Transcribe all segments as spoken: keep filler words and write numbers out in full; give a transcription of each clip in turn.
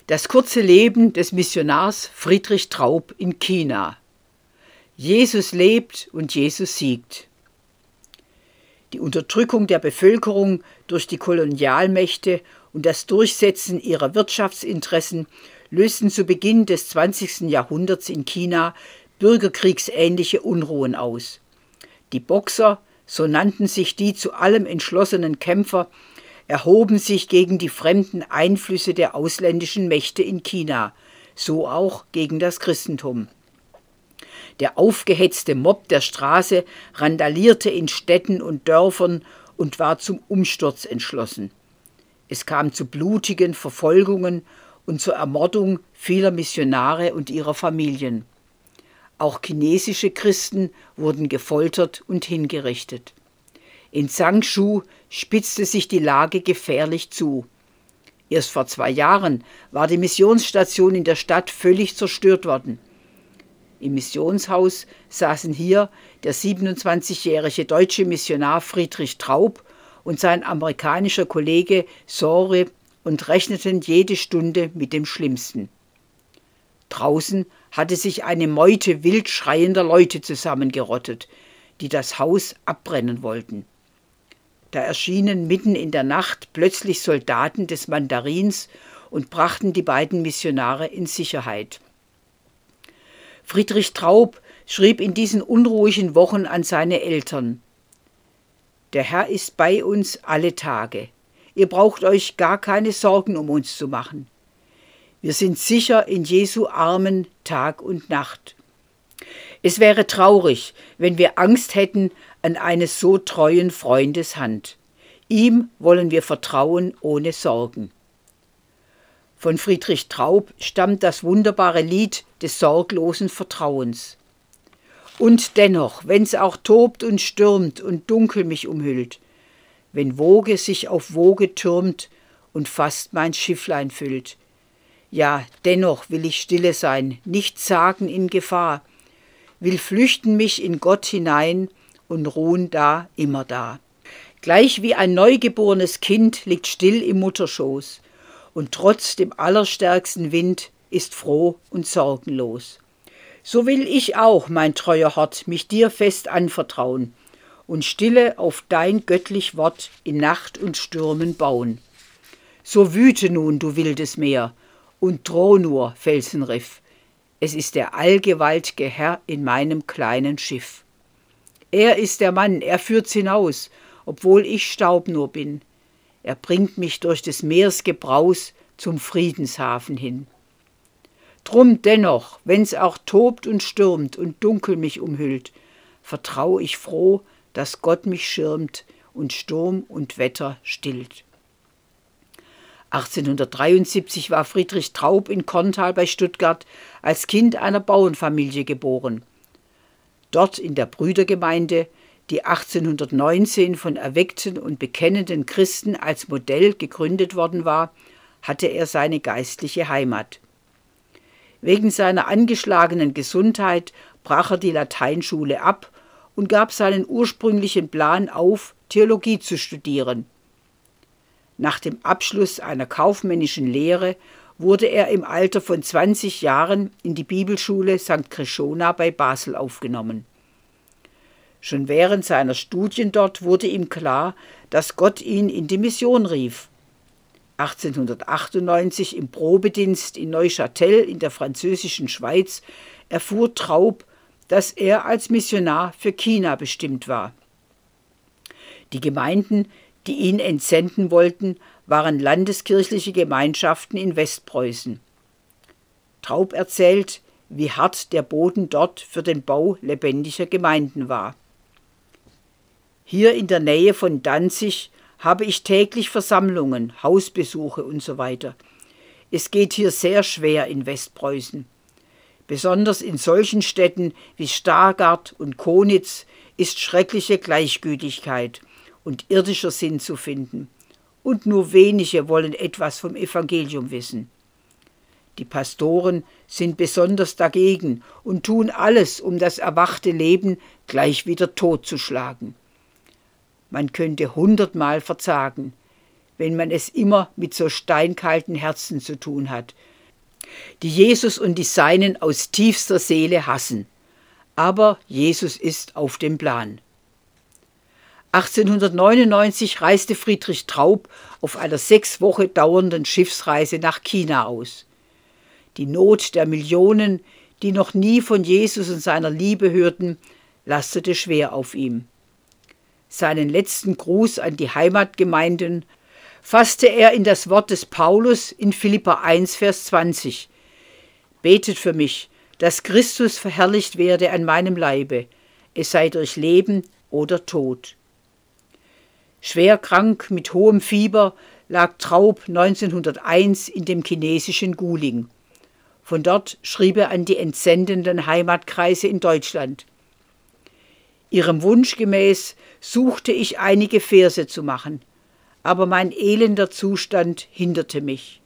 Das kurze Leben des Missionars Friedrich Traub in China. Jesus lebt und Jesus siegt. Die Unterdrückung der Bevölkerung durch die Kolonialmächte und das Durchsetzen ihrer Wirtschaftsinteressen lösten zu Beginn des zwanzigsten Jahrhunderts in China bürgerkriegsähnliche Unruhen aus. Die Boxer, so nannten sich die zu allem entschlossenen Kämpfer, erhoben sich gegen die fremden Einflüsse der ausländischen Mächte in China, so auch gegen das Christentum. Der aufgehetzte Mob der Straße randalierte in Städten und Dörfern und war zum Umsturz entschlossen. Es kam zu blutigen Verfolgungen und zur Ermordung vieler Missionare und ihrer Familien. Auch chinesische Christen wurden gefoltert und hingerichtet. In Zhangshu spitzte sich die Lage gefährlich zu. Erst vor zwei Jahren war die Missionsstation in der Stadt völlig zerstört worden. Im Missionshaus saßen hier der siebenundzwanzigjährige deutsche Missionar Friedrich Traub und sein amerikanischer Kollege Sore und rechneten jede Stunde mit dem Schlimmsten. Draußen hatte sich eine Meute wild schreiender Leute zusammengerottet, die das Haus abbrennen wollten. Da erschienen mitten in der Nacht plötzlich Soldaten des Mandarins und brachten die beiden Missionare in Sicherheit. Friedrich Traub schrieb in diesen unruhigen Wochen an seine Eltern: Der Herr ist bei uns alle Tage. Ihr braucht euch gar keine Sorgen um uns zu machen. Wir sind sicher in Jesu Armen Tag und Nacht. Es wäre traurig, wenn wir Angst hätten an eines so treuen Freundes Hand. Ihm wollen wir vertrauen ohne Sorgen. Von Friedrich Traub stammt das wunderbare Lied des sorglosen Vertrauens. Und dennoch, wenn's auch tobt und stürmt und dunkel mich umhüllt, wenn Woge sich auf Woge türmt und fast mein Schifflein füllt, ja, dennoch will ich stille sein, nichts sagen in Gefahr, will flüchten mich in Gott hinein und ruhen da, immer da. Gleich wie ein neugeborenes Kind liegt still im Mutterschoß und trotz dem allerstärksten Wind ist froh und sorgenlos. So will ich auch, mein treuer Hort, mich dir fest anvertrauen und stille auf dein göttlich Wort in Nacht und Stürmen bauen. So wüte nun, du wildes Meer, und droh nur, Felsenriff, es ist der allgewalt'ge Herr in meinem kleinen Schiff. Er ist der Mann, er führt's hinaus, obwohl ich Staub nur bin. Er bringt mich durch des Meers Gebraus zum Friedenshafen hin. Drum dennoch, wenn's auch tobt und stürmt und dunkel mich umhüllt, vertrau ich froh, dass Gott mich schirmt und Sturm und Wetter stillt. achtzehnhundertdreiundsiebzig war Friedrich Traub in Korntal bei Stuttgart als Kind einer Bauernfamilie geboren. Dort in der Brüdergemeinde, die achtzehnhundertneunzehn von erweckten und bekennenden Christen als Modell gegründet worden war, hatte er seine geistliche Heimat. Wegen seiner angeschlagenen Gesundheit brach er die Lateinschule ab und gab seinen ursprünglichen Plan auf, Theologie zu studieren. Nach dem Abschluss einer kaufmännischen Lehre wurde er im Alter von zwanzig Jahren in die Bibelschule Sankt Krishona bei Basel aufgenommen. Schon während seiner Studien dort wurde ihm klar, dass Gott ihn in die Mission rief. achtzehnhundertachtundneunzig im Probedienst in Neuchâtel in der französischen Schweiz erfuhr Traub, dass er als Missionar für China bestimmt war. Die Gemeinden, die ihn entsenden wollten, waren landeskirchliche Gemeinschaften in Westpreußen. Traub erzählt, wie hart der Boden dort für den Bau lebendiger Gemeinden war. Hier in der Nähe von Danzig habe ich täglich Versammlungen, Hausbesuche und so weiter. Es geht hier sehr schwer in Westpreußen. Besonders in solchen Städten wie Stargard und Konitz ist schreckliche Gleichgültigkeit und irdischer Sinn zu finden. Und nur wenige wollen etwas vom Evangelium wissen. Die Pastoren sind besonders dagegen und tun alles, um das erwachte Leben gleich wieder totzuschlagen. Man könnte hundertmal verzagen, wenn man es immer mit so steinkalten Herzen zu tun hat, die Jesus und die Seinen aus tiefster Seele hassen. Aber Jesus ist auf dem Plan. achtzehnhundertneunundneunzig reiste Friedrich Traub auf einer sechs Wochen dauernden Schiffsreise nach China aus. Die Not der Millionen, die noch nie von Jesus und seiner Liebe hörten, lastete schwer auf ihm. Seinen letzten Gruß an die Heimatgemeinden fasste er in das Wort des Paulus in Philipper eins, Vers zwanzig. Betet für mich, dass Christus verherrlicht werde an meinem Leibe, es sei durch Leben oder Tod. Schwer krank mit hohem Fieber lag Traub neunzehnhunderteins in dem chinesischen Guling. Von dort schrieb er an die entsendenden Heimatkreise in Deutschland. Ihrem Wunsch gemäß suchte ich einige Verse zu machen, aber mein elender Zustand hinderte mich.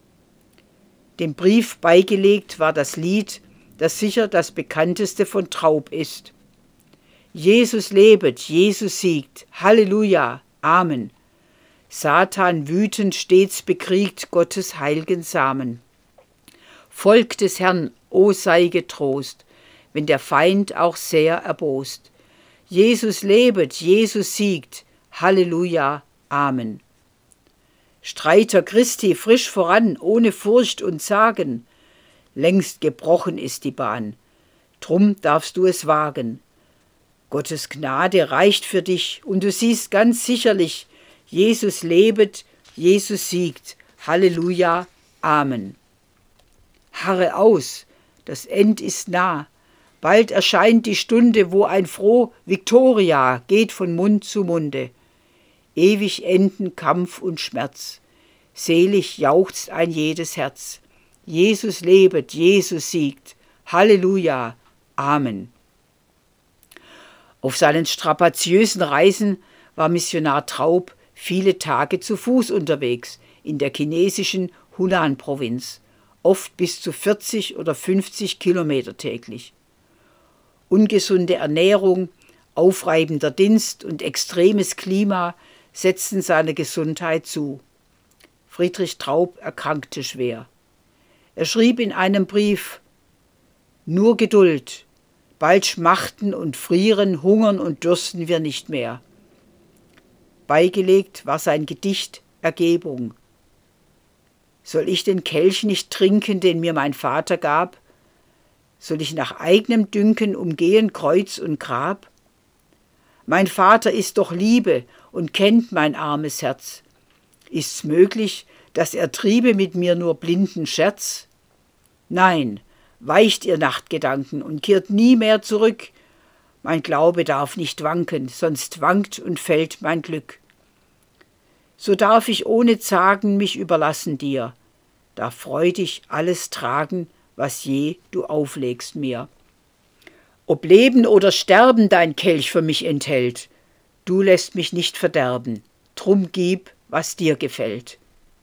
Dem Brief beigelegt war das Lied, das sicher das bekannteste von Traub ist. Jesus lebet, Jesus siegt, Halleluja, Amen. Satan wütend stets bekriegt Gottes heilgen Samen. Volk des Herrn, o sei getrost, wenn der Feind auch sehr erbost. Jesus lebet, Jesus siegt, Halleluja, Amen. Streiter Christi frisch voran, ohne Furcht und Zagen. Längst gebrochen ist die Bahn, drum darfst du es wagen. Gottes Gnade reicht für dich und du siehst ganz sicherlich, Jesus lebet, Jesus siegt, Halleluja, Amen. Harre aus, das End ist nah. Bald erscheint die Stunde, wo ein froh Victoria geht von Mund zu Munde. Ewig enden Kampf und Schmerz. Selig jauchzt ein jedes Herz. Jesus lebet, Jesus siegt. Halleluja, Amen. Auf seinen strapaziösen Reisen war Missionar Traub viele Tage zu Fuß unterwegs in der chinesischen Hunan-Provinz, oft bis zu vierzig oder fünfzig Kilometer täglich. Ungesunde Ernährung, aufreibender Dienst und extremes Klima setzten seiner Gesundheit zu. Friedrich Traub erkrankte schwer. Er schrieb in einem Brief: Nur Geduld, bald schmachten und frieren, hungern und dürsten wir nicht mehr. Beigelegt war sein Gedicht Ergebung. Soll ich den Kelch nicht trinken, den mir mein Vater gab? Soll ich nach eigenem Dünken umgehen Kreuz und Grab? Mein Vater ist doch Liebe und kennt mein armes Herz. Ist's möglich, dass er triebe mit mir nur blinden Scherz? Nein, weicht ihr Nachtgedanken und kehrt nie mehr zurück. Mein Glaube darf nicht wanken, sonst wankt und fällt mein Glück. So darf ich ohne Zagen mich überlassen dir, darf freudig alles tragen, was je du auflegst mir. Ob Leben oder Sterben dein Kelch für mich enthält, du lässt mich nicht verderben, drum gib, was dir gefällt.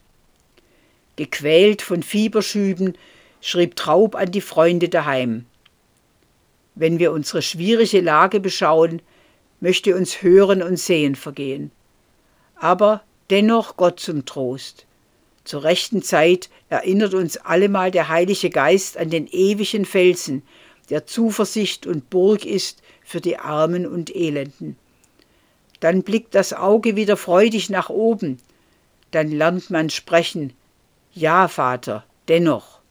Gequält von Fieberschüben schrieb Traub an die Freunde daheim. Wenn wir unsere schwierige Lage beschauen, möchte uns Hören und Sehen vergehen. Aber dennoch Gott zum Trost. Zur rechten Zeit erinnert uns allemal der Heilige Geist an den ewigen Felsen, der Zuversicht und Burg ist für die Armen und Elenden. Dann blickt das Auge wieder freudig nach oben, dann lernt man sprechen: Ja, Vater, dennoch.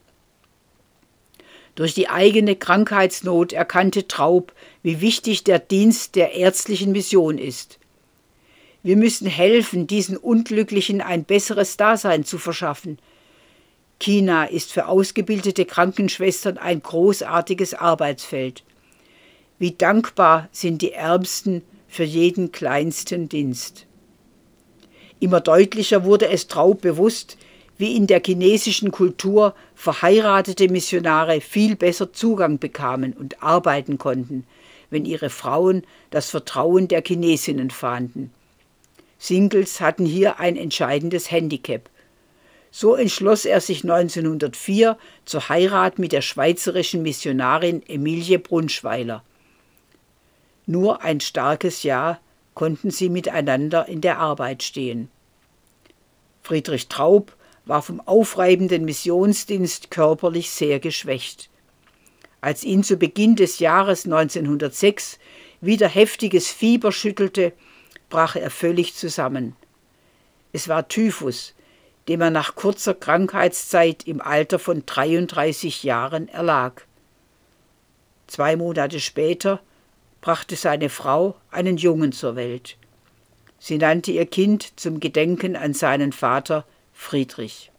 Durch die eigene Krankheitsnot erkannte Traub, wie wichtig der Dienst der ärztlichen Mission ist. Wir müssen helfen, diesen Unglücklichen ein besseres Dasein zu verschaffen. China ist für ausgebildete Krankenschwestern ein großartiges Arbeitsfeld. Wie dankbar sind die Ärmsten für jeden kleinsten Dienst. Immer deutlicher wurde es Traub bewusst, wie in der chinesischen Kultur verheiratete Missionare viel besser Zugang bekamen und arbeiten konnten, wenn ihre Frauen das Vertrauen der Chinesinnen fanden. Singles hatten hier ein entscheidendes Handicap. So entschloss er sich neunzehnhundertvier zur Heirat mit der schweizerischen Missionarin Emilie Brunschweiler. Nur ein starkes Jahr konnten sie miteinander in der Arbeit stehen. Friedrich Traub war vom aufreibenden Missionsdienst körperlich sehr geschwächt. Als ihn zu Beginn des Jahres neunzehnhundertsechs wieder heftiges Fieber schüttelte, brach er völlig zusammen. Es war Typhus, dem er nach kurzer Krankheitszeit im Alter von dreiunddreißig Jahren erlag. Zwei Monate später brachte seine Frau einen Jungen zur Welt. Sie nannte ihr Kind zum Gedenken an seinen Vater Friedrich.